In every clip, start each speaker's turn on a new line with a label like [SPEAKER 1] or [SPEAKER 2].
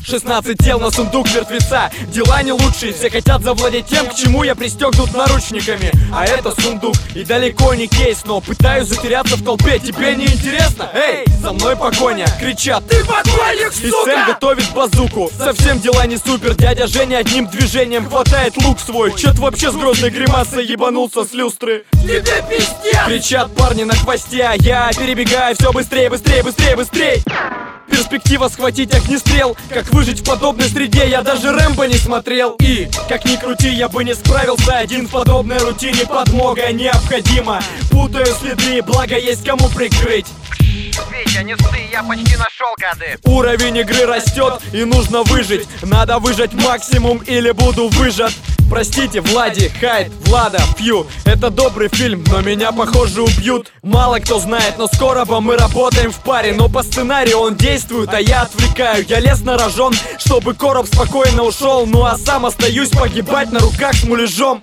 [SPEAKER 1] 16 тел на сундук мертвеца. Дела не лучшие, все хотят завладеть тем, к чему я пристегнут наручниками. А это сундук и далеко не кейс, но пытаюсь затеряться в толпе. Тебе не интересно? Эй, за мной погоня! Кричат: ты погонник, сука! И Сэм готовит базуку. Совсем дела не супер, дядя Женя одним движением хватает лук свой. Чё-то вообще с грозной гримасой ебанулся с люстры. Тебе пиздец! Кричат парни на хвосте, а я перебегаю все быстрее, быстрее, быстрее, быстрее. Перспектива схватить огнестрел. Как выжить в подобной среде, я даже Рэмбо не смотрел. И, как ни крути, я бы не справился один в подобной рутине. Подмога необходима. Путаю следы, благо есть кому прикрыть.
[SPEAKER 2] Витя, не ссы, я почти нашел гады.
[SPEAKER 1] Уровень игры растет и нужно выжить. Надо выжать максимум или буду выжат. Простите, Влади, Хайд, Влада, Фью. Это добрый фильм, но меня, похоже, убьют. Мало кто знает, но скоро мы работаем в паре. Но по сценарию он действует, а я отвлекаю. Я лез на рожон, чтобы короб спокойно ушел. Ну а сам остаюсь погибать на руках с муляжом.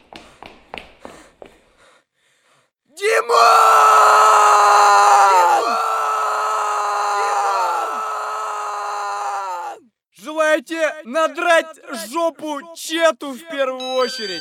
[SPEAKER 1] Желаете надрать жопу Чету в первую очередь?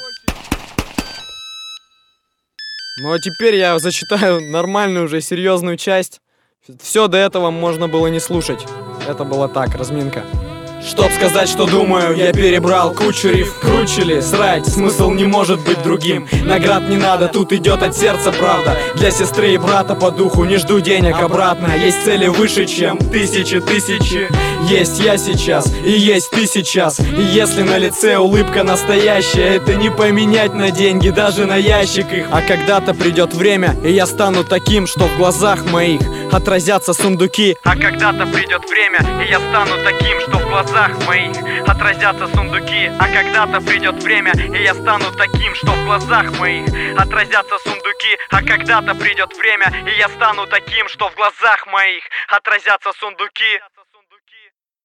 [SPEAKER 1] Ну а теперь я зачитаю нормальную уже серьезную часть. Все до этого можно было не слушать. Это было так, разминка. Чтоб сказать, что думаю, я перебрал кучу риф. Круче ли, срать, смысл не может быть другим. Наград не надо, тут идет от сердца правда. Для сестры и брата по духу не жду денег обратно. Есть цели выше, чем тысячи. Есть я сейчас, и есть ты сейчас. И если на лице улыбка настоящая, это не поменять на деньги, даже на ящик их. А когда-то придет время, и я стану таким, что в глазах моих отразятся сундуки. А когда-то придет время, и я стану таким, что в глазах моих отразятся сундуки. А когда-то придет время, и я стану таким, что в глазах моих отразятся сундуки. А когда-то придет время, и я стану таким, что в глазах моих отразятся сундуки.